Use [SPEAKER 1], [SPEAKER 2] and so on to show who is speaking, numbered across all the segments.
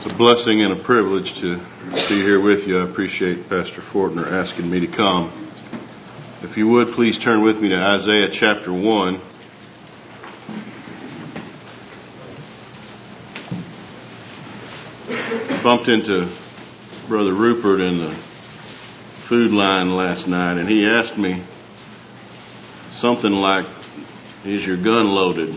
[SPEAKER 1] It's a blessing and a privilege to be here with you. I appreciate Pastor Fortner asking me to come. If you would, please turn with me to Isaiah chapter 1. Bumped into Brother Rupert in the food line last night, and he asked me something like, "Is your gun loaded?"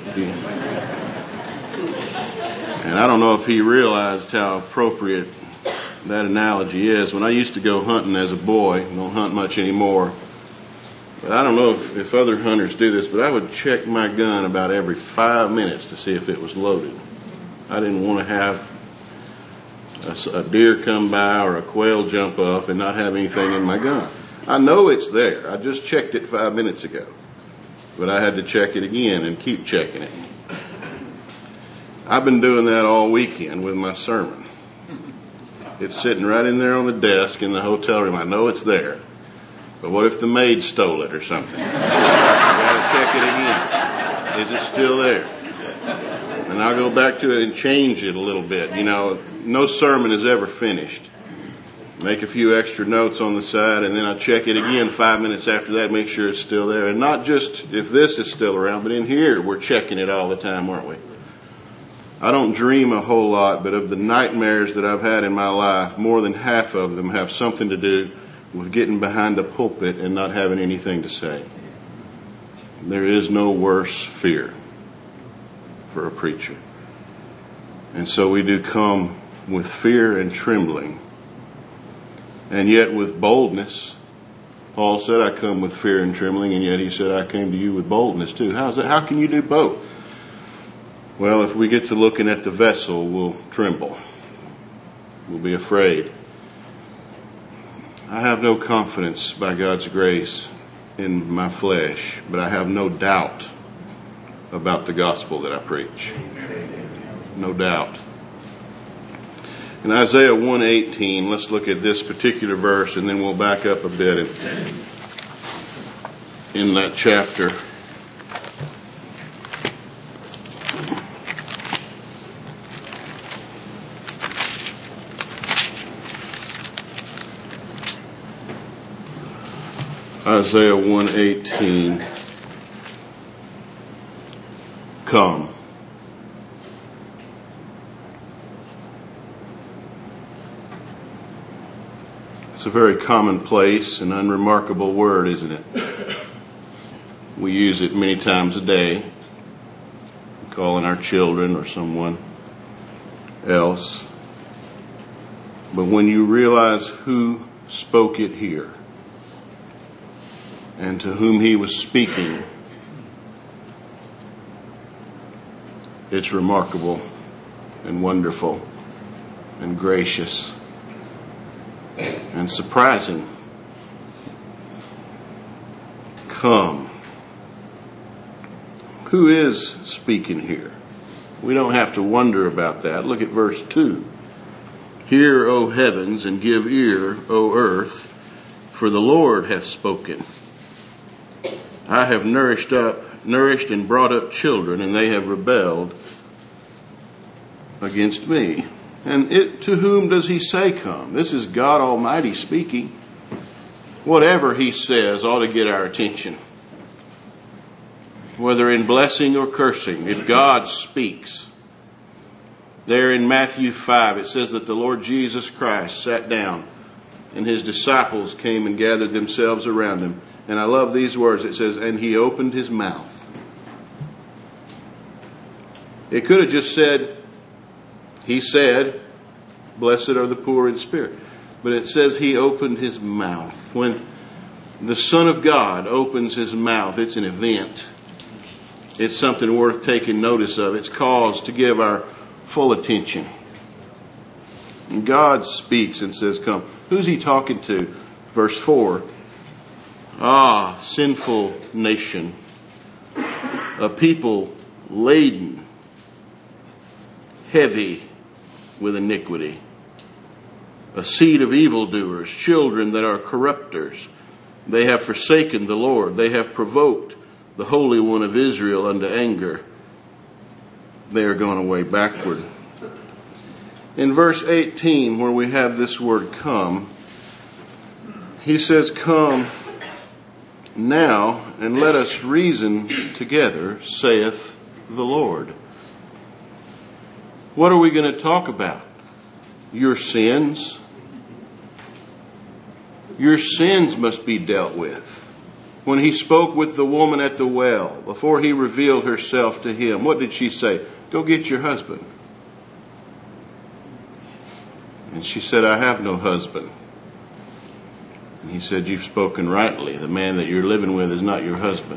[SPEAKER 1] And I don't know if he realized how appropriate that analogy is. When I used to go hunting as a boy, I don't hunt much anymore, but I don't know if other hunters do this, but I would check my gun about every 5 minutes to see if it was loaded. I didn't want to have a deer come by or a quail jump up and not have anything in my gun. I know it's there. I just checked it 5 minutes ago, but I had to check it again and keep checking it. I've been doing that all weekend with my sermon. It's sitting right in there on the desk in the hotel room. I know it's there, but what if the maid stole it or something? I got to check it again. Is it still there? And I'll go back to it and change it a little bit. You know, no sermon is ever finished. Make a few extra notes on the side, and then I'll check it again 5 minutes after that, make sure it's still there. And not just if this is still around, but in here we're checking it all the time, aren't we? I don't dream a whole lot, but of the nightmares that I've had in my life, more than half of them have something to do with getting behind a pulpit and not having anything to say. There is no worse fear for a preacher. And so we do come with fear and trembling, and yet with boldness. Paul said, I come with fear and trembling, and yet he said, I came to you with boldness too. How's that? How can you do both? Well, if we get to looking at the vessel, we'll tremble. We'll be afraid. I have no confidence by God's grace in my flesh, but I have no doubt about the gospel that I preach. No doubt. In Isaiah 1:18, let's look at this particular verse, and then we'll back up a bit in that chapter. Isaiah 1:18. Come. It's a very commonplace and unremarkable word, isn't it? We use it many times a day, calling our children or someone else. But when you realize who spoke it here and to whom he was speaking, it's remarkable and wonderful and gracious and surprising. Come. Who is speaking here? We don't have to wonder about that. Look at verse 2. Hear, O heavens, and give ear, O earth, for the Lord hath spoken. I have nourished and brought up children, and they have rebelled against me. And to whom does he say come? This is God Almighty speaking. Whatever he says ought to get our attention. Whether in blessing or cursing, if God speaks. There in Matthew 5, it says that the Lord Jesus Christ sat down, and his disciples came and gathered themselves around him. And I love these words. It says, and he opened his mouth. It could have just said, he said, blessed are the poor in spirit. But it says he opened his mouth. When the Son of God opens his mouth, it's an event. It's something worth taking notice of. It's cause to give our full attention. And God speaks and says, come. Who's he talking to? Verse 4. Ah, sinful nation, a people laden, heavy with iniquity, a seed of evildoers, children that are corrupters. They have forsaken the Lord. They have provoked the Holy One of Israel unto anger. They are gone away backward. In verse 18, where we have this word come, he says, "Come now, and let us reason together, saith the Lord." What are we going to talk about? Your sins. Your sins must be dealt with. When he spoke with the woman at the well, before he revealed herself to him, what did she say? "Go get your husband." And she said, "I have no husband." And he said, "You've spoken rightly. The man that you're living with is not your husband."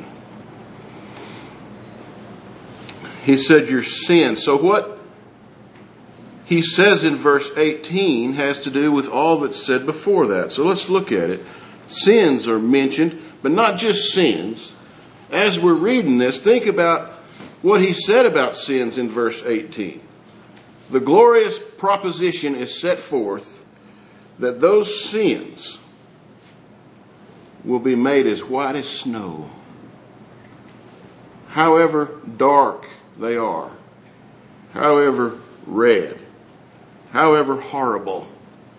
[SPEAKER 1] He said, "Your sin." So what he says in verse 18 has to do with all that's said before that. So let's look at it. Sins are mentioned, but not just sins. As we're reading this, think about what he said about sins in verse 18. The glorious proposition is set forth that those sins will be made as white as snow. However dark they are, however red, however horrible,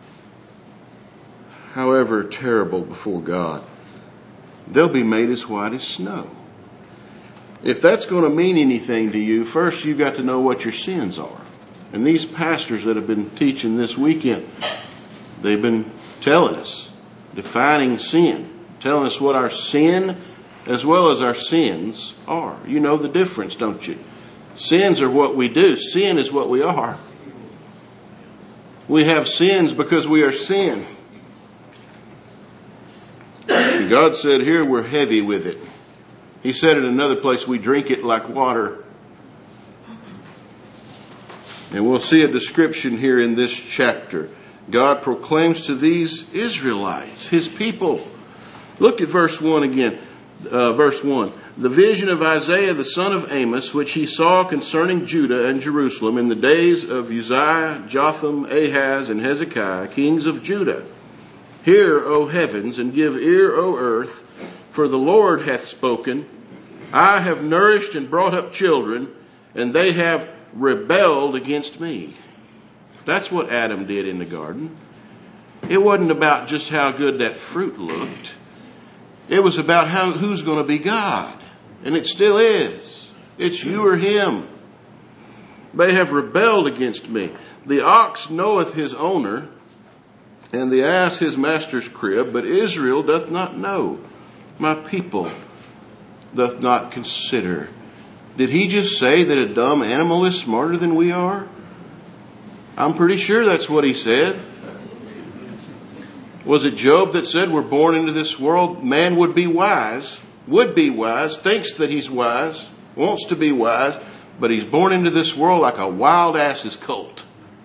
[SPEAKER 1] however terrible before God, they'll be made as white as snow. If that's going to mean anything to you, first you've got to know what your sins are. And these pastors that have been teaching this weekend, they've been telling us, defining sin, telling us what our sin as well as our sins are. You know the difference, don't you? Sins are what we do. Sin is what we are. We have sins because we are sin. And God said here we're heavy with it. He said in another place we drink it like water. And we'll see a description here in this chapter. God proclaims to these Israelites, his people. Look at verse 1 again. Verse 1. The vision of Isaiah the son of Amos, which he saw concerning Judah and Jerusalem in the days of Uzziah, Jotham, Ahaz, and Hezekiah, kings of Judah. Hear, O heavens, and give ear, O earth, for the Lord hath spoken. I have nourished and brought up children, and they have rebelled against me. That's what Adam did in the garden. It wasn't about just how good that fruit looked. It was about who's going to be God. And it still is. It's you or him. They have rebelled against me. The ox knoweth his owner, and the ass his master's crib, but Israel doth not know. My people doth not consider. Did he just say that a dumb animal is smarter than we are? I'm pretty sure that's what he said. Was it Job that said we're born into this world? Man would be wise, thinks that he's wise, wants to be wise, but he's born into this world like a wild ass's colt.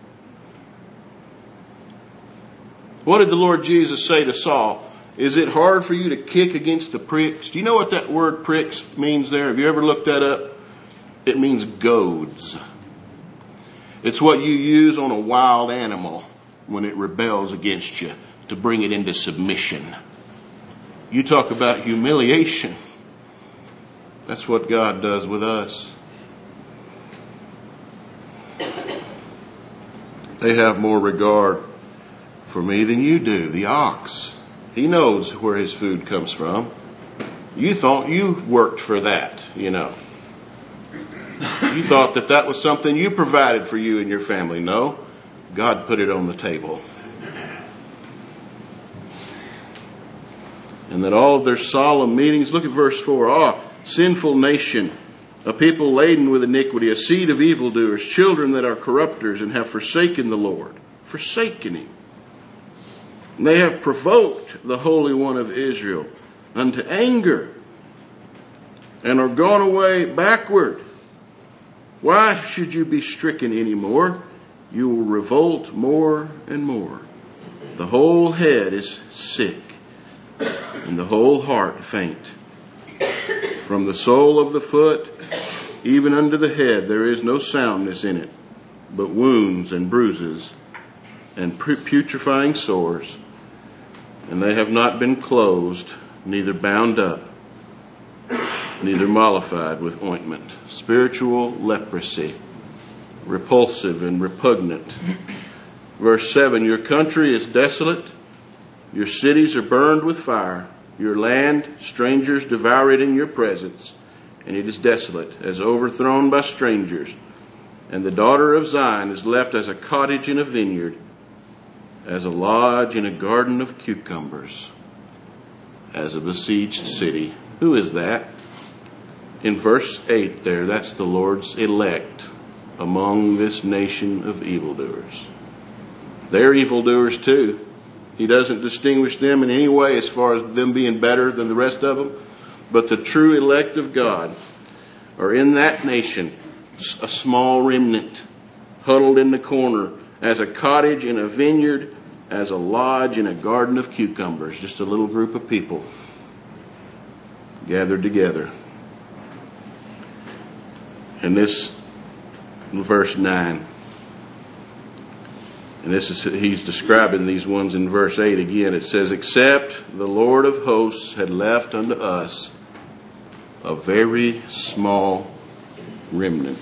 [SPEAKER 1] What did the Lord Jesus say to Saul? Is it hard for you to kick against the pricks? Do you know what that word pricks means there? Have you ever looked that up? It means goads. It's what you use on a wild animal when it rebels against you to bring it into submission. You talk about humiliation. That's what God does with us. They have more regard for me than you do. The ox, he knows where his food comes from. You thought you worked for that, you know. You thought that was something you provided for you and your family. No, God put it on the table. And that all of their solemn meetings, look at verse 4. Sinful nation, a people laden with iniquity, a seed of evildoers, children that are corrupters and have forsaken the Lord. Forsaken him. And they have provoked the Holy One of Israel unto anger and are gone away backward. Why should you be stricken any more? You will revolt more and more. The whole head is sick, and the whole heart faint. From the sole of the foot even unto the head there is no soundness in it, but wounds and bruises and putrefying sores. And they have not been closed, neither bound up, neither mollified with ointment. Spiritual leprosy, repulsive and repugnant Verse 7, your country is desolate, your cities are burned with fire, your land, strangers devour it in your presence, and it is desolate, as overthrown by strangers. And the daughter of Zion is left as a cottage in a vineyard, as a lodge in a garden of cucumbers, as a besieged city. Who is that? In verse 8 there, that's the Lord's elect among this nation of evildoers. They're evildoers too. He doesn't distinguish them in any way as far as them being better than the rest of them. But the true elect of God are in that nation, a small remnant, huddled in the corner, as a cottage in a vineyard, as a lodge in a garden of cucumbers. Just a little group of people gathered together. And this, verse 9. And this is, he's describing these ones in verse 8 again. It says, except the Lord of hosts had left unto us a very small remnant.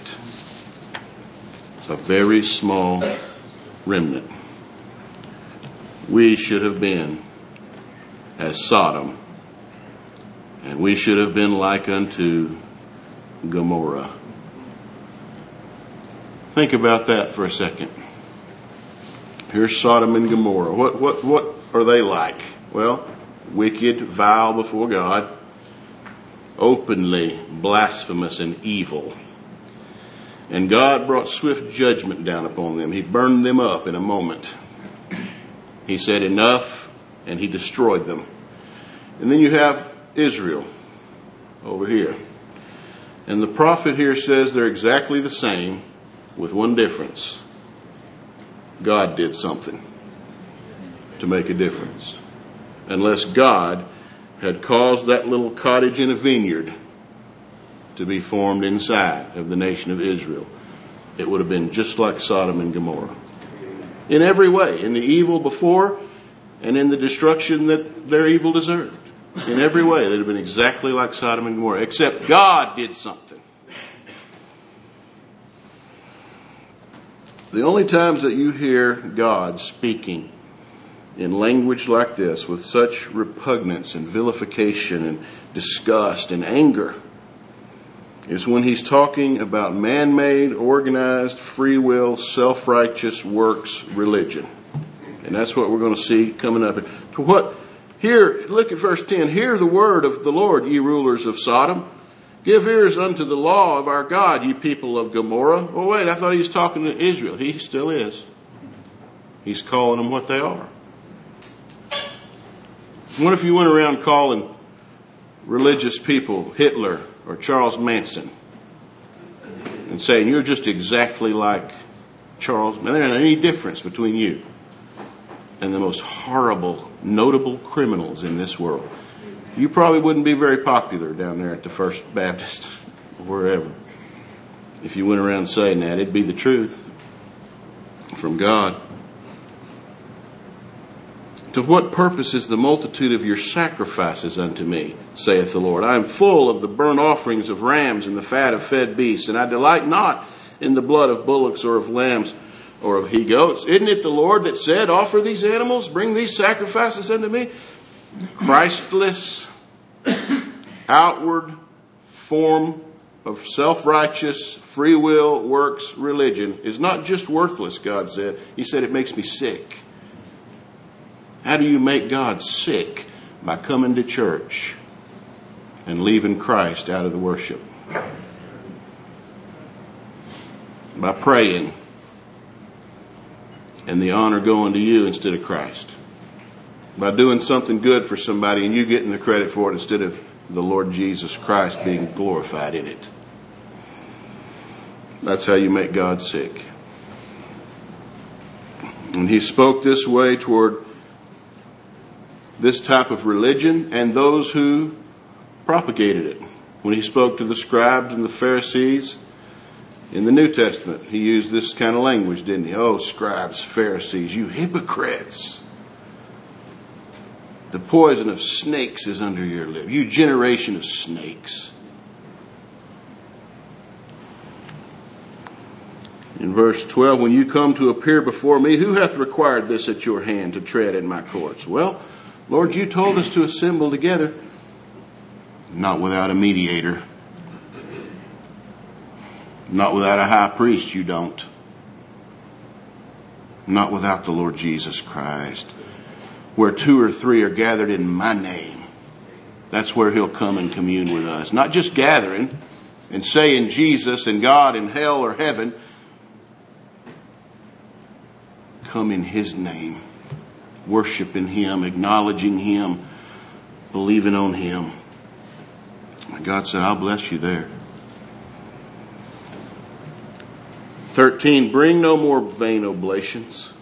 [SPEAKER 1] A very small remnant. We should have been as Sodom, and we should have been like unto Gomorrah. Think about that for a second. Here's Sodom and Gomorrah. What are they like? Well, wicked, vile before God, openly blasphemous and evil. And God brought swift judgment down upon them. He burned them up in a moment. He said enough, and he destroyed them. And then you have Israel over here. And the prophet here says they're exactly the same, with one difference. God did something to make a difference. Unless God had caused that little cottage in a vineyard to be formed inside of the nation of Israel, it would have been just like Sodom and Gomorrah. In every way, in the evil before and in the destruction that their evil deserved. In every way, they'd have been exactly like Sodom and Gomorrah, except God did something. The only times that you hear God speaking in language like this, with such repugnance and vilification and disgust and anger, is when he's talking about man-made, organized, free will, self-righteous works religion. And that's what we're going to see coming up. To what? Here, look at verse 10. Hear the word of the Lord, ye rulers of Sodom. Give ears unto the law of our God, ye people of Gomorrah. Oh, wait, I thought he was talking to Israel. He still is. He's calling them what they are. What if you went around calling religious people Hitler or Charles Manson and saying, you're just exactly like Charles Manson? There isn't any difference between you and the most horrible, notable criminals in this world. You probably wouldn't be very popular down there at the First Baptist or wherever. If you went around saying that, it'd be the truth from God. To what purpose is the multitude of your sacrifices unto me, saith the Lord? I am full of the burnt offerings of rams and the fat of fed beasts, and I delight not in the blood of bullocks or of lambs or of he-goats. Isn't it the Lord that said, offer these animals, bring these sacrifices unto me? Christless, outward form of self-righteous, free will, works religion is not just worthless, God said. He said it makes me sick. How do you make God sick? By coming to church and leaving Christ out of the worship. By praying and the honor going to you instead of Christ. By doing something good for somebody and you getting the credit for it instead of the Lord Jesus Christ being glorified in it. That's how you make God sick. And he spoke this way toward this type of religion and those who propagated it. When he spoke to the scribes and the Pharisees in the New Testament, he used this kind of language, didn't he? Oh, scribes, Pharisees, you hypocrites. The poison of snakes is under your lip. You generation of snakes. In verse 12, when you come to appear before me, who hath required this at your hand to tread in my courts? Well, Lord, you told us to assemble together, not without a mediator. Not without a high priest, you don't. Not without the Lord Jesus Christ. Where 2 or 3 are gathered in my name, that's where he'll come and commune with us. Not just gathering and saying Jesus and God and hell or heaven. Come in his name, worshiping him, acknowledging him, believing on him. And God said, I'll bless you there. 13, bring no more vain oblations.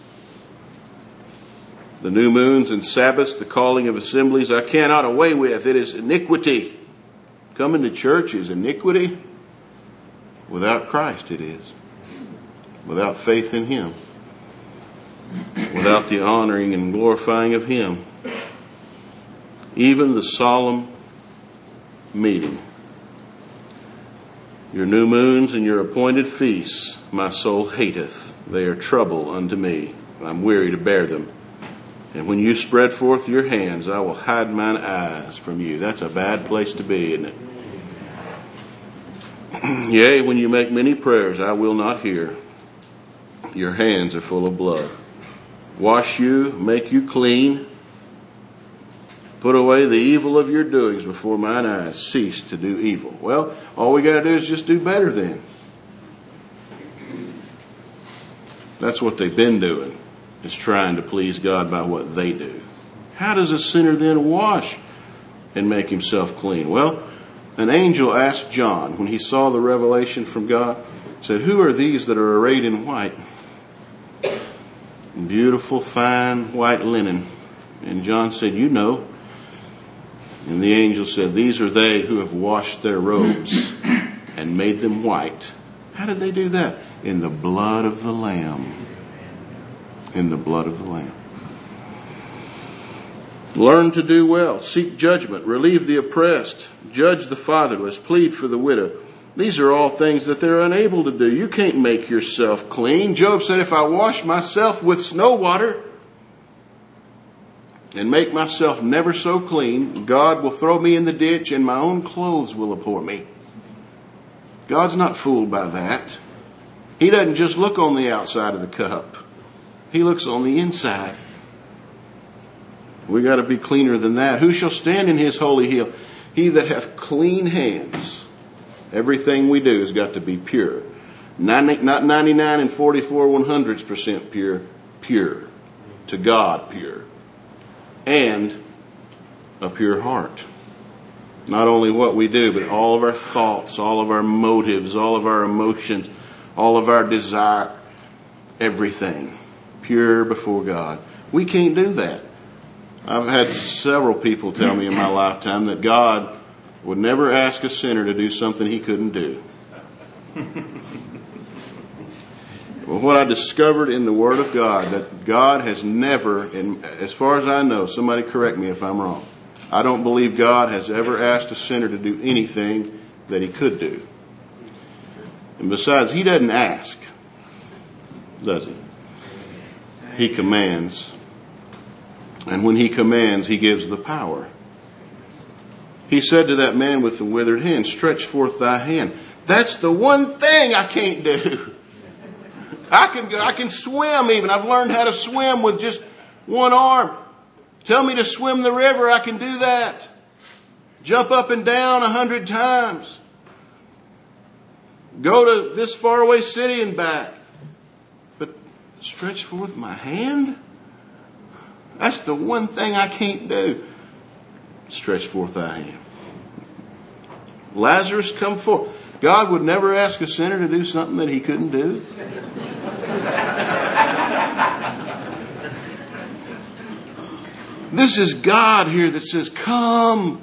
[SPEAKER 1] The new moons and Sabbaths, the calling of assemblies, I cannot away with. It is iniquity. Coming to church is iniquity. Without Christ it is. Without faith in him. Without the honoring and glorifying of him. Even the solemn meeting. Your new moons and your appointed feasts, my soul hateth. They are trouble unto me. I'm weary to bear them. And when you spread forth your hands, I will hide mine eyes from you. That's a bad place to be, isn't it? Yea, when you make many prayers, I will not hear. Your hands are full of blood. Wash you, make you clean. Put away the evil of your doings before mine eyes. Cease to do evil. Well, all we got to do is just do better then. That's what they've been doing, is trying to please God by what they do. How does a sinner then wash and make himself clean? Well, an angel asked John when he saw the revelation from God, said, who are these that are arrayed in white? Beautiful, fine, white linen. And John said, you know. And the angel said, these are they who have washed their robes and made them white. How did they do that? In the blood of the Lamb. In the blood of the Lamb. Learn to do well. Seek judgment. Relieve the oppressed. Judge the fatherless. Plead for the widow. These are all things that they're unable to do. You can't make yourself clean. Job said, if I wash myself with snow water and make myself never so clean, God will throw me in the ditch and my own clothes will abhor me. God's not fooled by that. He doesn't just look on the outside of the cup. He looks on the inside. We got to be cleaner than that. Who shall stand in his holy hill? He that hath clean hands. Everything we do has got to be pure. Not 99 and 44 100% pure. Pure. To God pure. And a pure heart. Not only what we do, but all of our thoughts, all of our motives, all of our emotions, all of our desire, everything. Pure before God. We can't do that. I've had several people tell me in my lifetime that God would never ask a sinner to do something he couldn't do. Well, what I discovered in the Word of God, that God has never, and as far as I know, somebody correct me if I'm wrong, I don't believe God has ever asked a sinner to do anything that he could do. And besides, he doesn't ask, does he? He commands. And when he commands, he gives the power. He said to that man with the withered hand, stretch forth thy hand. That's the one thing I can't do. I can swim even. I've learned how to swim with just one arm. Tell me to swim the river, I can do that. Jump up and down 100 times. Go to this faraway city and back. But stretch forth my hand? That's the one thing I can't do. Stretch forth thy hand. Lazarus, come forth. God would never ask a sinner to do something that he couldn't do. This is God here that says, come.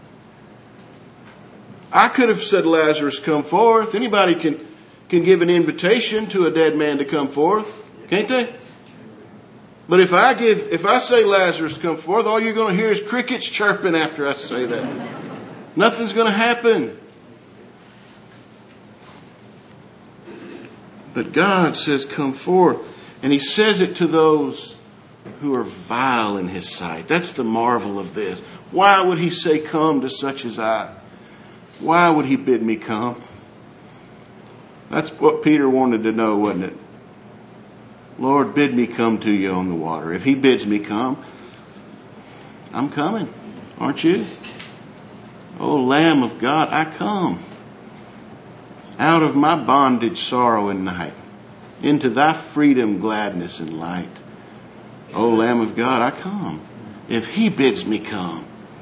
[SPEAKER 1] I could have said, Lazarus, come forth. Anybody can give an invitation to a dead man to come forth, can't they? But if I say, Lazarus, come forth, all you're going to hear is crickets chirping after I say that. Nothing's going to happen. But God says, come forth. And he says it to those who are vile in his sight. That's the marvel of this. Why would he say, come to such as I? Why would he bid me come? That's what Peter wanted to know, wasn't it? Lord, bid me come to you on the water. If he bids me come, I'm coming. Aren't you? Oh, Lamb of God, I come. Out of my bondage, sorrow, and night, into thy freedom, gladness, and light. O Lamb of God, I come. If he bids me come.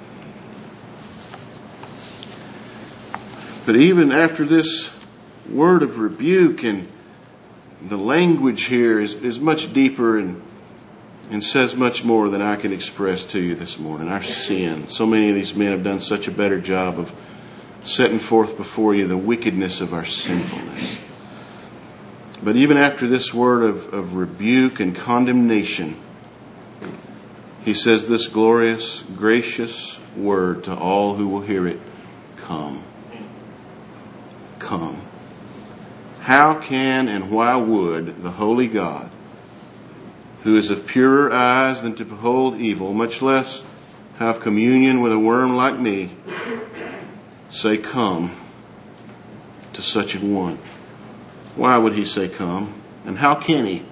[SPEAKER 1] But even after this word of rebuke, and the language here is much deeper and says much more than I can express to you this morning. Our sin. So many of these men have done such a better job of setting forth before you the wickedness of our sinfulness. But even after this word of rebuke and condemnation, he says this glorious, gracious word to all who will hear it. Come. Come. How can and why would the holy God, who is of purer eyes than to behold evil, much less have communion with a worm like me, say come to such an one? Why would he say come? And how can he?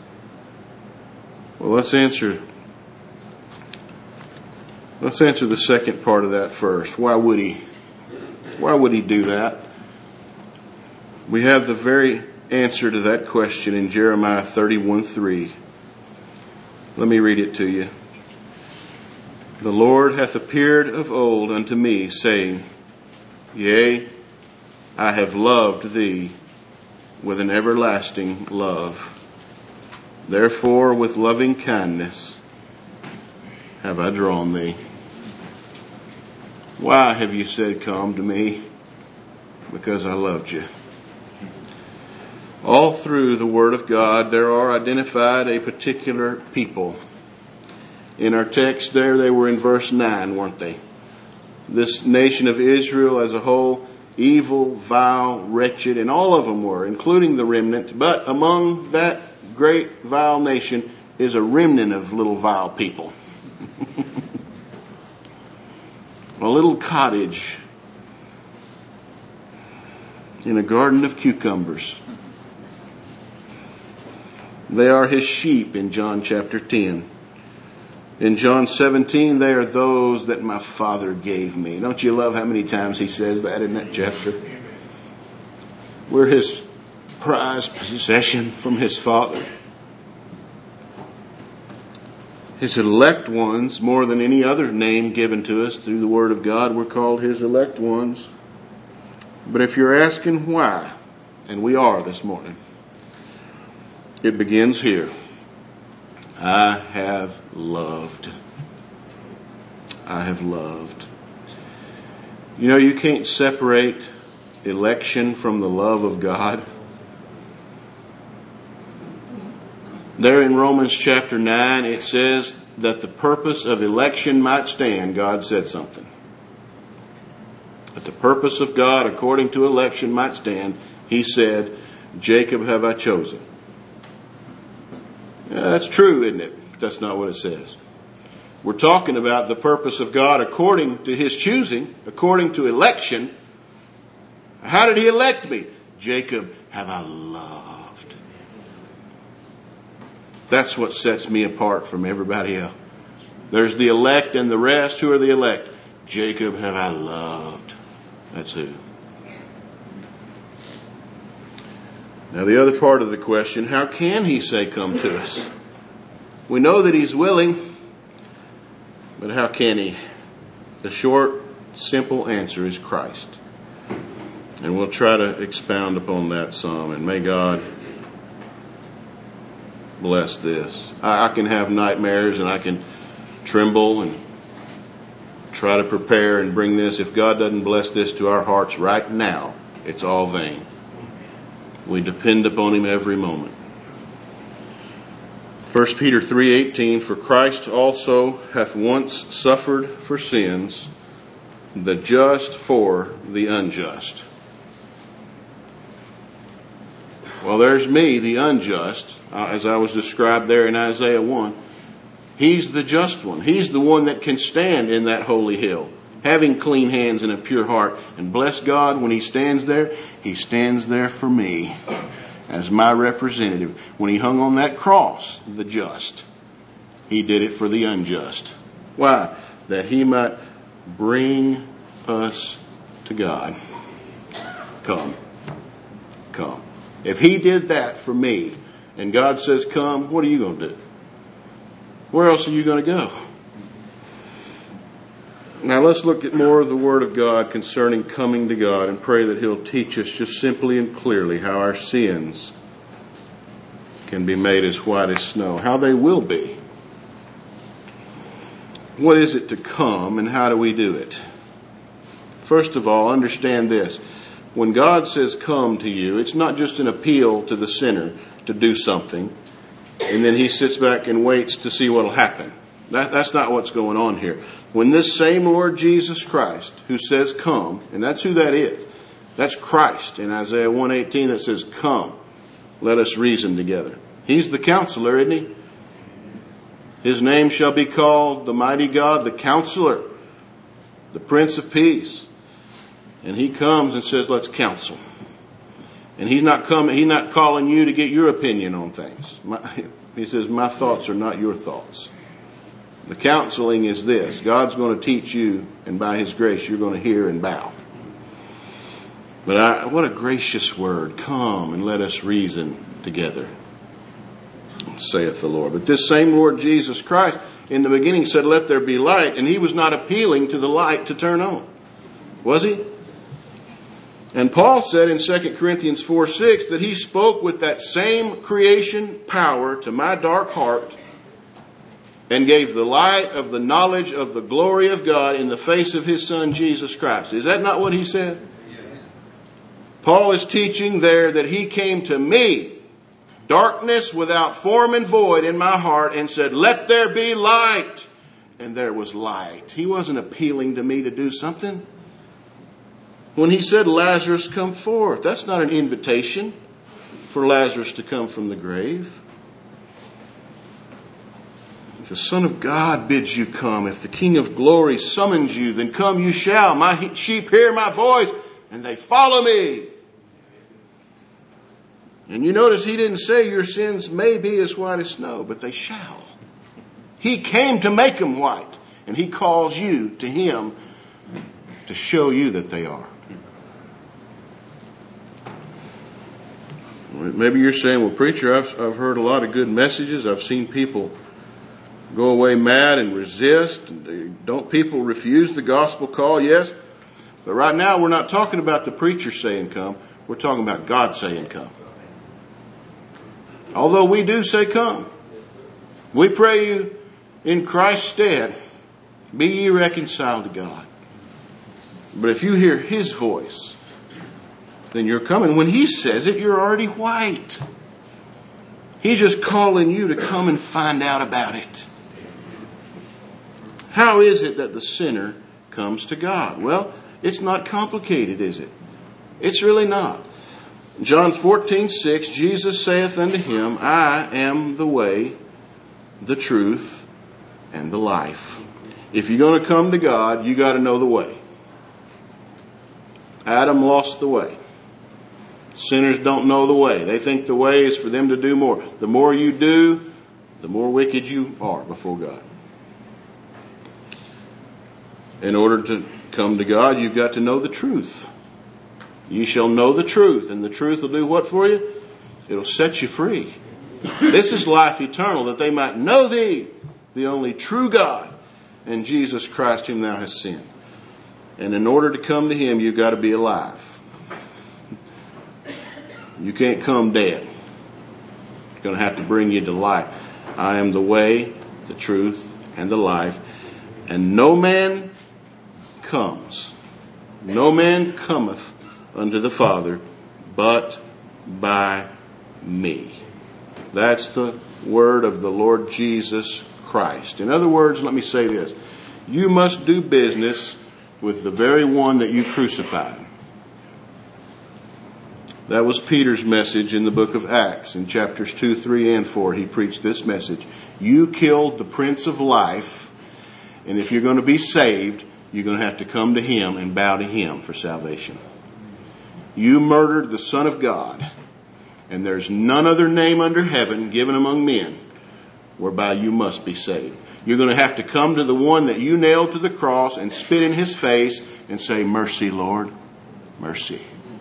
[SPEAKER 1] Well, let's answer the second part of that first. Why would he? Why would he do that? We have the very answer to that question in Jeremiah 31:3. Let me read it to you. The Lord hath appeared of old unto me, saying, Yea, I have loved thee with an everlasting love. Therefore with loving kindness have I drawn thee. Why have you said, come to me? Because I loved you. All through the Word of God, there are identified a particular people. In our text there, they were in verse 9, weren't they? This nation of Israel as a whole, evil, vile, wretched, and all of them were, including the remnant. But among that great vile nation is a remnant of little vile people. A little cottage in a garden of cucumbers. They are his sheep in John chapter 10. In John 17, they are those that my Father gave me. Don't you love how many times he says that in that chapter? We're his prized possession from his Father. His elect ones, more than any other name given to us through the Word of God, we're called his elect ones. But if you're asking why, and we are this morning, it begins here. I have loved. I have loved. You know, you can't separate election from the love of God. There in Romans chapter 9, it says that the purpose of election might stand. God said something. That the purpose of God according to election might stand. He said, Jacob have I chosen. Yeah, that's true, isn't it? But that's not what it says. We're talking about the purpose of God according to his choosing, according to election. How did he elect me? Jacob have I loved. That's what sets me apart from everybody else. There's the elect and the rest. Who are the elect? Jacob have I loved. That's who. Now the other part of the question, how can he say come to us? We know that he's willing, but how can he? The short, simple answer is Christ. And we'll try to expound upon that some, and may God bless this. I can have nightmares and I can tremble and try to prepare and bring this. If God doesn't bless this to our hearts right now, it's all vain. We depend upon him every moment. 1 Peter 3:18, for Christ also hath once suffered for sins, the just for the unjust. Well, there's me, the unjust, as I was described there in Isaiah 1. He's the just one. He's the one that can stand in that holy hill, having clean hands and a pure heart. And bless God, when he stands there for me as my representative. When he hung on that cross, the just, he did it for the unjust. Why? That he might bring us to God. Come. Come. If he did that for me, and God says come, what are you going to do? Where else are you going to go? Now let's look at more of the Word of God concerning coming to God and pray that he'll teach us just simply and clearly how our sins can be made as white as snow, how they will be. What is it to come and how do we do it? First of all, understand this. When God says come to you, it's not just an appeal to the sinner to do something and then he sits back and waits to see what will happen. That's not what's going on here. When this same Lord Jesus Christ, who says come, and that's who that is, that's Christ in Isaiah 1:18 that says come, let us reason together. He's the counselor, isn't he? His name shall be called the mighty God, the counselor, the Prince of Peace. And he comes and says, let's counsel. And he's not calling you to get your opinion on things. He says, my thoughts are not your thoughts. The counseling is this. God's going to teach you, and by his grace, you're going to hear and bow. But what a gracious word. Come and let us reason together, saith the Lord. But this same Lord Jesus Christ, in the beginning said, let there be light. And he was not appealing to the light to turn on. Was he? And Paul said in 2 Corinthians 4:6 that he spoke with that same creation power to my dark heart and gave the light of the knowledge of the glory of God in the face of his Son Jesus Christ. Is that not what he said? Yes. Paul is teaching there that he came to me, darkness without form and void in my heart, and said, let there be light. And there was light. He wasn't appealing to me to do something. When he said, Lazarus, come forth, that's not an invitation for Lazarus to come from the grave. If the Son of God bids you come, if the King of glory summons you, then come you shall. My sheep hear my voice, and they follow me. And you notice he didn't say your sins may be as white as snow, but they shall. He came to make them white, and he calls you to him to show you that they are. Maybe you're saying, well, preacher, I've heard a lot of good messages. I've seen people go away mad and resist. Don't people refuse the gospel call? Yes. But right now we're not talking about the preacher saying come. We're talking about God saying come. Although we do say come. We pray you in Christ's stead, be ye reconciled to God. But if you hear his voice, then you're coming. When he says it, you're already white. He's just calling you to come and find out about it. How is it that the sinner comes to God? Well, it's not complicated, is it? It's really not. John 14:6, Jesus saith unto him, I am the way, the truth, and the life. If you're going to come to God, you got to know the way. Adam lost the way. Sinners don't know the way. They think the way is for them to do more. The more you do, the more wicked you are before God. In order to come to God, you've got to know the truth. You shall know the truth, and the truth will do what for you? It'll set you free. This is life eternal, that they might know thee, the only true God, and Jesus Christ whom thou hast sent. And in order to come to him, you've got to be alive. You can't come dead. It's going to have to bring you to life. I am the way, the truth, and the life. And no man comes. No man cometh unto the Father but by me. That's the word of the Lord Jesus Christ. In other words, let me say this. You must do business with the very one that you crucified. That was Peter's message in the book of Acts. In chapters 2, 3, and 4, he preached this message. You killed the Prince of Life, and if you're going to be saved, you're going to have to come to Him and bow to Him for salvation. You murdered the Son of God, and there's none other name under heaven given among men whereby you must be saved. You're going to have to come to the one that you nailed to the cross and spit in His face and say, mercy, Lord, mercy.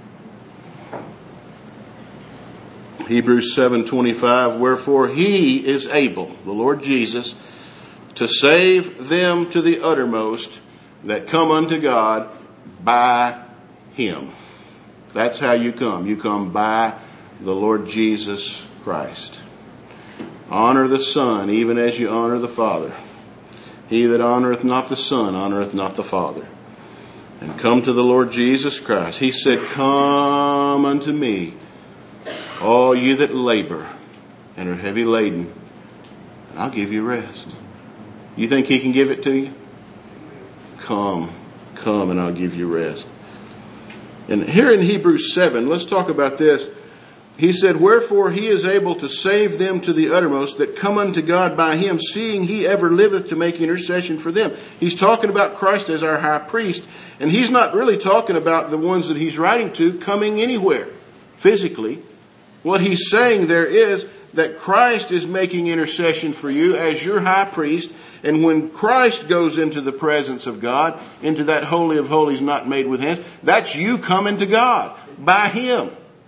[SPEAKER 1] Hebrews 7:25, wherefore He is able, the Lord Jesus, to save them to the uttermost that come unto God by Him. That's how you come. You come by the Lord Jesus Christ. Honor the Son, even as you honor the Father. He that honoreth not the Son, honoreth not the Father. And come to the Lord Jesus Christ. He said, come unto me, all you that labor and are heavy laden, and I'll give you rest. You think He can give it to you? Come and I'll give you rest. And here in Hebrews 7, let's talk about this. He said, wherefore He is able to save them to the uttermost that come unto God by Him, seeing He ever liveth to make intercession for them. He's talking about Christ as our high priest. And he's not really talking about the ones that he's writing to coming anywhere physically. What he's saying there is that Christ is making intercession for you as your high priest. And when Christ goes into the presence of God, into that holy of holies not made with hands, that's you coming to God by Him.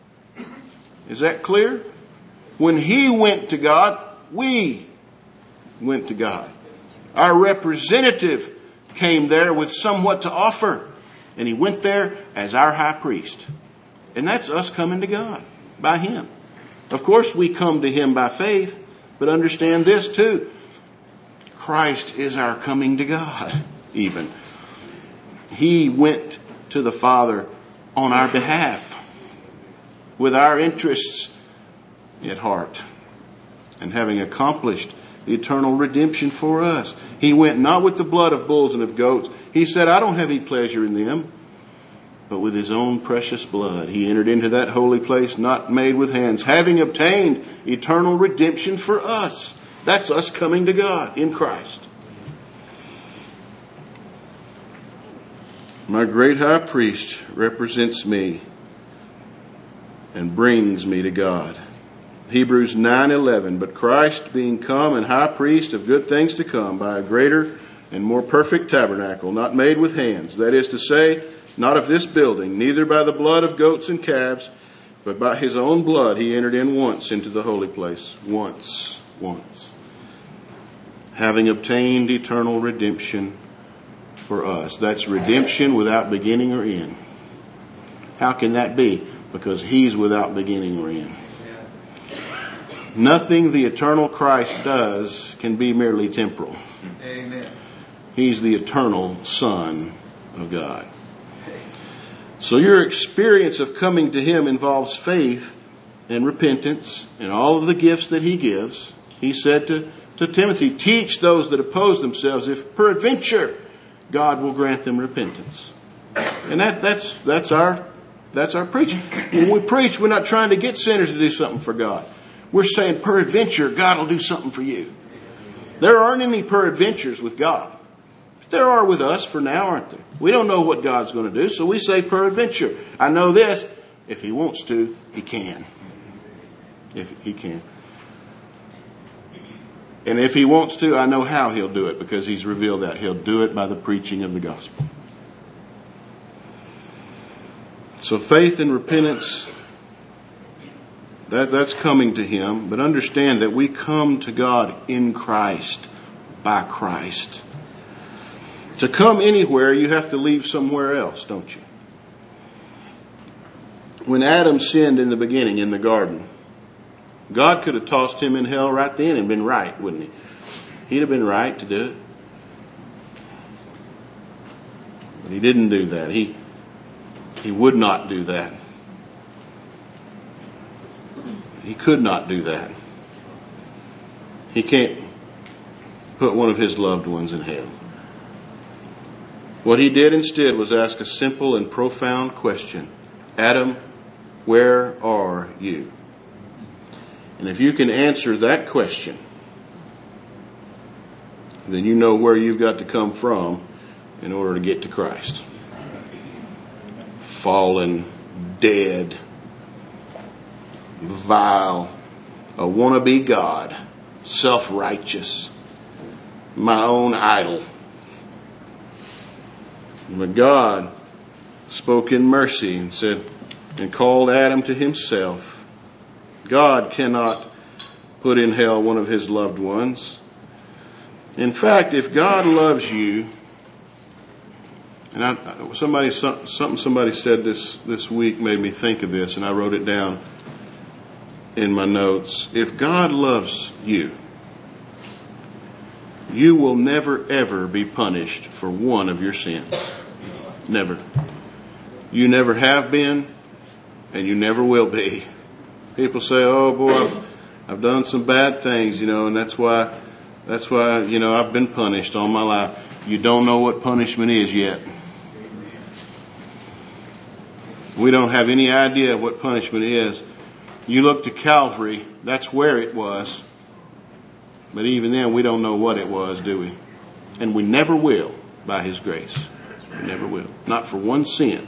[SPEAKER 1] Is that clear? When He went to God, we went to God. Our representative came there with somewhat to offer. And He went there as our high priest. And that's us coming to God by Him. Of course, we come to Him by faith, but understand this too. Christ is our coming to God, even. He went to the Father on our behalf, with our interests at heart, and having accomplished the eternal redemption for us. He went not with the blood of bulls and of goats. He said, I don't have any pleasure in them. But with His own precious blood, He entered into that holy place not made with hands, having obtained eternal redemption for us. That's us coming to God in Christ. My great high priest represents me and brings me to God. Hebrews 9:11, but Christ being come and high priest of good things to come by a greater and more perfect tabernacle, not made with hands, that is to say, not of this building, neither by the blood of goats and calves, but by His own blood He entered in once into the holy place. Once. Having obtained eternal redemption for us. That's redemption without beginning or end. How can that be? Because He's without beginning or end. Nothing the eternal Christ does can be merely temporal.
[SPEAKER 2] Amen.
[SPEAKER 1] He's the eternal Son of God. So your experience of coming to Him involves faith and repentance and all of the gifts that He gives. He said to Timothy, teach those that oppose themselves if peradventure God will grant them repentance. And that's our preaching. When we preach, we're not trying to get sinners to do something for God. We're saying peradventure God will do something for you. There aren't any peradventures with God. There are with us for now, aren't there? We don't know what God's going to do, so we say peradventure. I know this, if He wants to, He can. If He can. And if He wants to, I know how He'll do it, because He's revealed that. He'll do it by the preaching of the gospel. So faith and repentance, that's coming to Him. But understand that we come to God in Christ, by Christ. To come anywhere, you have to leave somewhere else, don't you? When Adam sinned in the beginning in the garden, God could have tossed him in hell right then and been right, wouldn't He? He'd have been right to do it. But He didn't do that. He would not do that. He could not do that. He can't put one of His loved ones in hell. What He did instead was ask a simple and profound question. Adam, Where are you? And if you can answer that question, then you know where you've got to come from in order to get to Christ. Fallen, dead, vile, a wannabe God, self-righteous, my own idol. But God spoke in mercy and said, and called Adam to himself. God cannot put in hell one of his loved ones. In fact, if God loves you, and somebody said this week made me think of this, and I wrote it down in my notes. If God loves you, you will never ever be punished for one of your sins. Never. You never have been, and you never will be. People say, "Oh boy, I've done some bad things, and that's why, I've been punished all my life." You don't know what punishment is yet. We don't have any idea what punishment is. You look to Calvary, that's where it was. But even then, we don't know what it was, do we? And we never will by His grace. We never will. Not for one sin.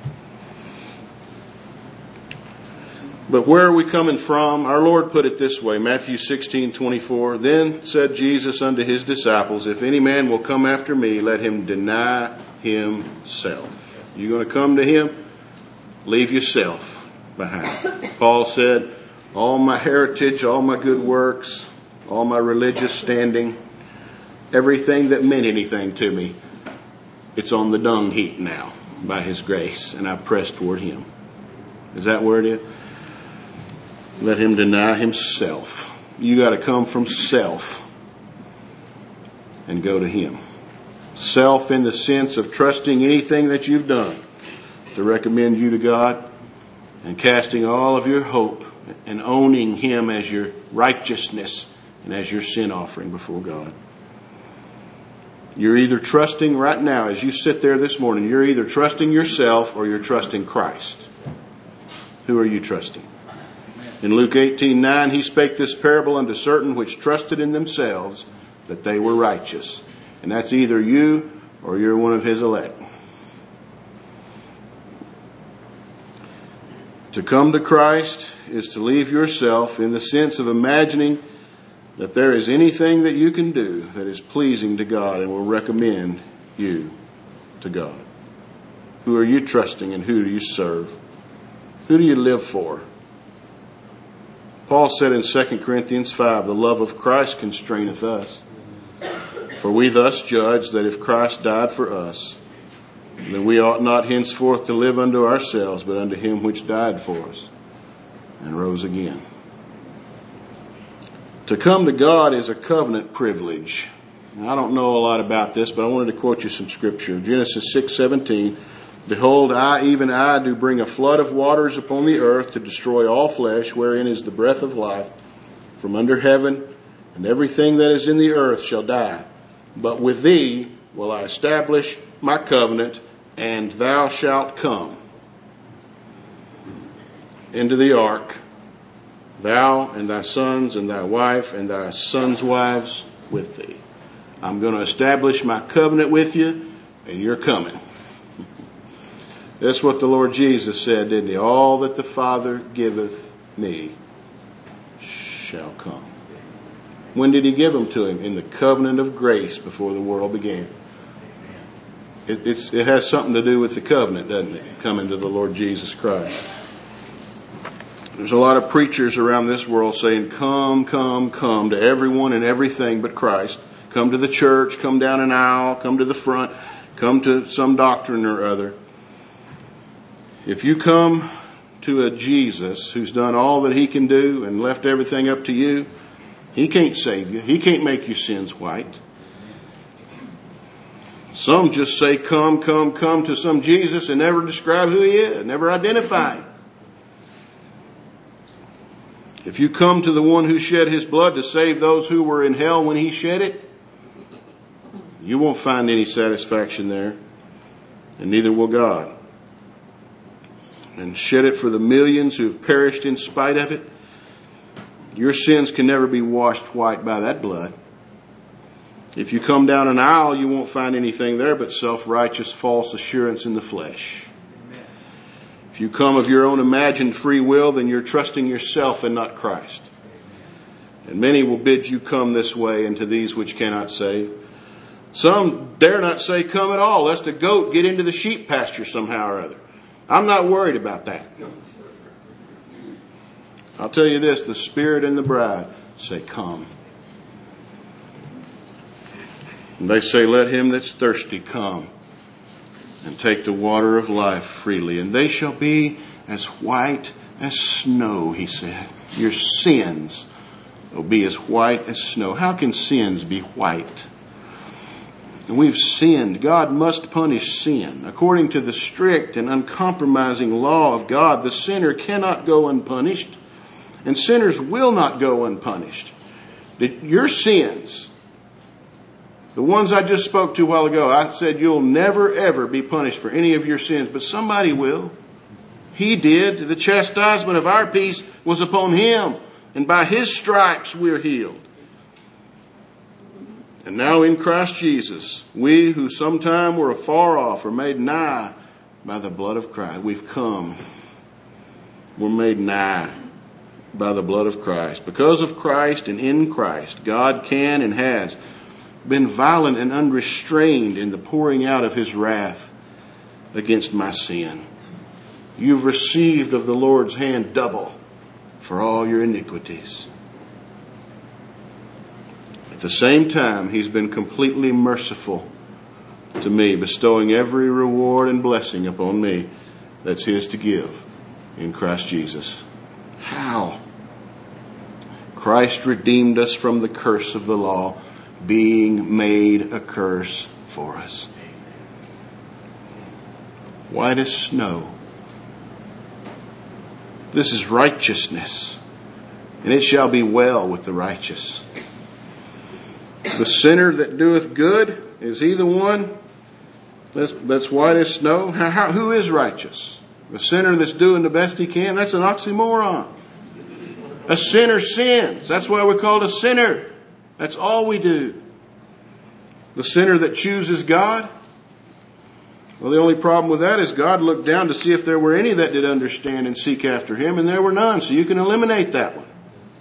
[SPEAKER 1] But where are we coming from? Our Lord put it this way, Matthew 16:24. Then said Jesus unto His disciples, if any man will come after me, let him deny himself. You're going to come to Him? Leave yourself behind. Paul said, all my heritage, all my good works, all my religious standing, everything that meant anything to me, it's on the dung heap now by His grace, and I press toward Him. Is that where it is? Let him deny himself. You got to come from self and go to Him. Self in the sense of trusting anything that you've done to recommend you to God, and casting all of your hope and owning Him as your righteousness and as your sin offering before God. You're either trusting right now, as you sit there this morning, you're either trusting yourself or you're trusting Christ. Who are you trusting? In Luke 18:9, He spake this parable unto certain which trusted in themselves that they were righteous. And that's either you or you're one of His elect. To come to Christ is to leave yourself in the sense of imagining that there is anything that you can do that is pleasing to God and will recommend you to God. Who are you trusting and who do you serve? Who do you live for? Paul said in 2 Corinthians 5, the love of Christ constraineth us. For we thus judge that if Christ died for us, then we ought not henceforth to live unto ourselves, but unto Him which died for us and rose again. To come to God is a covenant privilege. Now, I don't know a lot about this, but I wanted to quote you some scripture. Genesis 6:17. Behold, I, even I, do bring a flood of waters upon the earth to destroy all flesh, wherein is the breath of life from under heaven, and everything that is in the earth shall die. But with thee will I establish my covenant, and thou shalt come into the ark, thou and thy sons and thy wife and thy sons' wives with thee. I'm going to establish my covenant with you, and you're coming. That's what the Lord Jesus said, didn't He? All that the Father giveth me shall come. When did He give them to Him? In the covenant of grace before the world began. It has something to do with the covenant, doesn't it? Coming to the Lord Jesus Christ. There's a lot of preachers around this world saying, come, come, come to everyone and everything but Christ. Come to the church, come down an aisle, come to the front, come to some doctrine or other. If you come to a Jesus who's done all that He can do and left everything up to you, He can't save you. He can't make your sins white. Some just say, come, come, come to some Jesus and never describe who He is, never identify Him. If you come to the one who shed His blood to save those who were in hell when He shed it, you won't find any satisfaction there, and neither will God. and shed it for the millions who have perished in spite of it. Your sins can never be washed white by that blood. If you come down an aisle, you won't find anything there but self-righteous false assurance in the flesh. If you come of your own imagined free will, then you're trusting yourself and not Christ. And many will bid you come this way and to these which cannot save. Some dare not say come at all, lest a goat get into the sheep pasture somehow or other. I'm not worried about that. I'll tell you this, the Spirit and the bride say come. And they say, let him that's thirsty come and take the water of life freely. And they shall be as white as snow, he said. Your sins will be as white as snow. How can sins be white? And we've sinned. God must punish sin. According to the strict and uncompromising law of God, the sinner cannot go unpunished. And sinners will not go unpunished. Your sins, the ones I just spoke to a while ago, I said you'll never ever be punished for any of your sins, but somebody will. He did. The chastisement of our peace was upon him, and by his stripes we're healed. And now in Christ Jesus, we who sometime were afar off are made nigh by the blood of Christ. We've come. We're made nigh by the blood of Christ. Because of Christ and in Christ, God can and has been violent and unrestrained in the pouring out of his wrath against my sin. You've received of the Lord's hand double for all your iniquities. At the same time, he's been completely merciful to me, bestowing every reward and blessing upon me that's his to give in Christ Jesus. How? Christ redeemed us from the curse of the law, being made a curse for us. White as snow. This is righteousness, and it shall be well with the righteous. The sinner that doeth good, is he the one that's white as snow? Who is righteous? The sinner that's doing the best he can? That's an oxymoron. A sinner sins. That's why we're called a sinner. That's all we do. The sinner that chooses God? Well, the only problem with that is God looked down to see if there were any that did understand and seek after him, and there were none. So you can eliminate that one.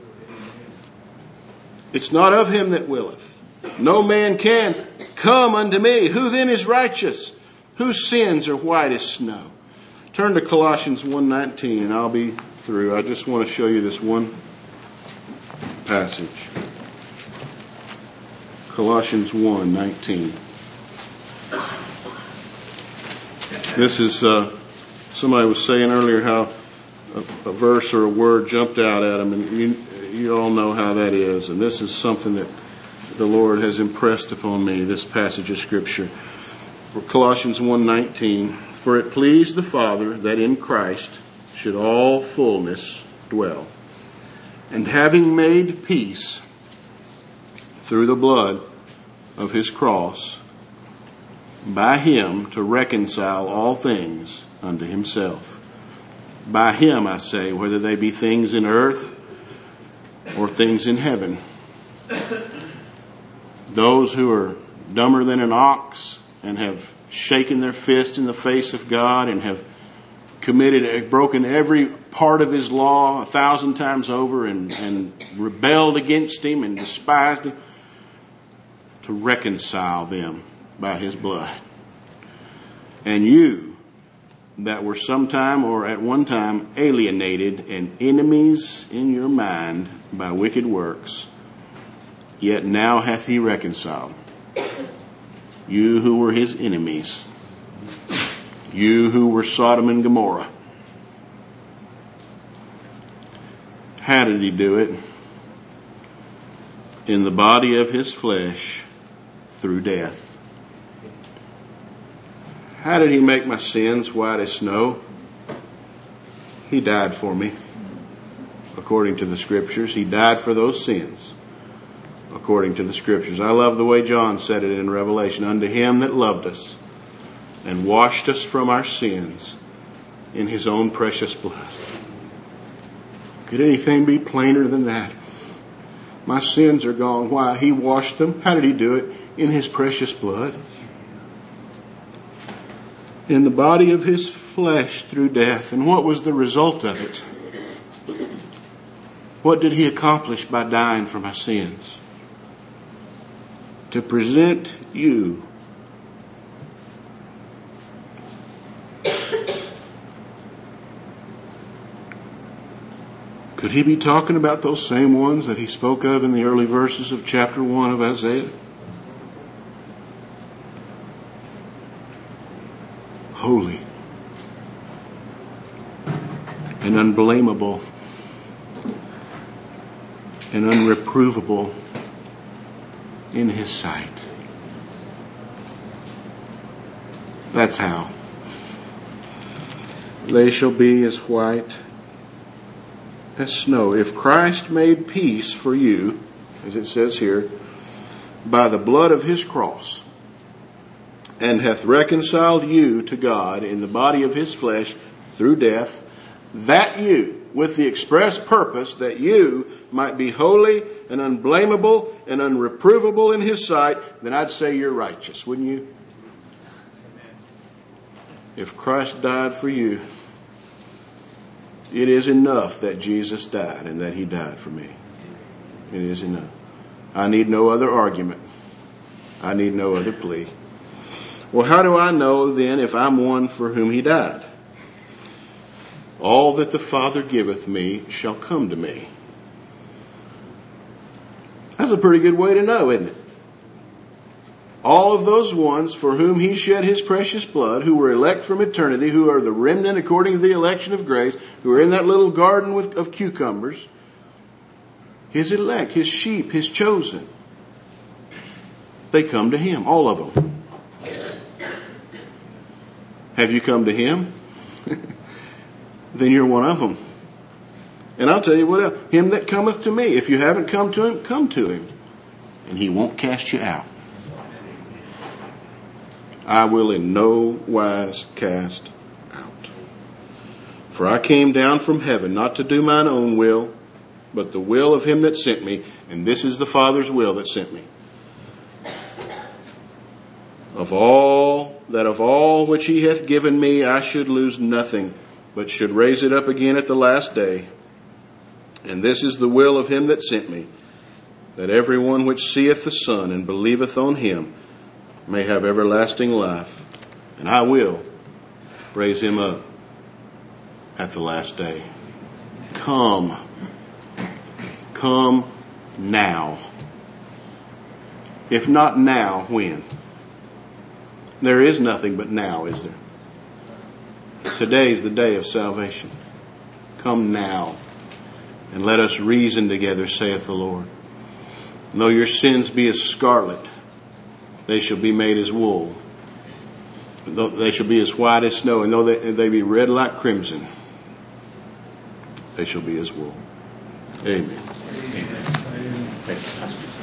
[SPEAKER 1] It's not of him that willeth. No man can come unto me. Who then is righteous? Whose sins are white as snow? Turn to Colossians 1:19 and I'll be through. I just want to show you this one passage. Colossians 1:19. This is, somebody was saying earlier how a verse or a word jumped out at them, and you all know how that is. And this is something that the Lord has impressed upon me, this passage of Scripture. Colossians 1:19, for it pleased the Father that in Christ should all fullness dwell, and having made peace through the blood of his cross, by him to reconcile all things unto himself. By him, I say, whether they be things in earth or things in heaven. Those who are dumber than an ox and have shaken their fist in the face of God and have broken every part of his law 1,000 times over and rebelled against him and despised him, to reconcile them by his blood. And you that were sometime or at one time alienated and enemies in your mind by wicked works, yet now hath he reconciled. You who were his enemies, you who were Sodom and Gomorrah. How did he do it? In the body of his flesh, through death. How did he make my sins white as snow? He died for me. According to the Scriptures, he died for those sins. According to the Scriptures. I love the way John said it in Revelation. Unto him that loved us and washed us from our sins in His own precious blood. Could anything be plainer than that? My sins are gone. Why? He washed them. How did He do it? In His precious blood. In the body of His flesh through death. And what was the result of it? What did He accomplish by dying for my sins? To present you could He be talking about those same ones that He spoke of in the early verses of chapter 1 of Isaiah? Holy and unblameable and unreprovable in His sight. That's how. They shall be as white as snow. If Christ made peace for you, as it says here, by the blood of His cross, and hath reconciled you to God in the body of His flesh through death, that you, with the express purpose that you might be holy and unblameable and unreprovable in His sight, then I'd say you're righteous, wouldn't you? If Christ died for you, it is enough that Jesus died and that He died for me. It is enough. I need no other argument. I need no other plea. Well, how do I know then if I'm one for whom He died? All that the Father giveth me shall come to me. That's a pretty good way to know, isn't it? All of those ones for whom He shed His precious blood, who were elect from eternity, who are the remnant according to the election of grace, who are in that little garden of cucumbers, His elect, His sheep, His chosen, they come to Him, all of them. Have you come to Him? Then you're one of them. And I'll tell you what else. Him that cometh to me. If you haven't come to Him, come to Him. And He won't cast you out. I will in no wise cast out. For I came down from heaven not to do mine own will, but the will of Him that sent me. And this is the Father's will that sent me. Of all which He hath given me, I should lose nothing, but should raise it up again at the last day. And this is the will of Him that sent me, that every one which seeth the Son and believeth on Him may have everlasting life. And I will raise him up at the last day. Come now. If not now, when? There is nothing but now, is there? Today is the day of salvation. Come now, and let us reason together, saith the Lord. Though your sins be as scarlet, they shall be made as wool. Though they shall be as white as snow, and though they be red like crimson, they shall be as wool. Amen.
[SPEAKER 2] Amen. Thank you, Pastor.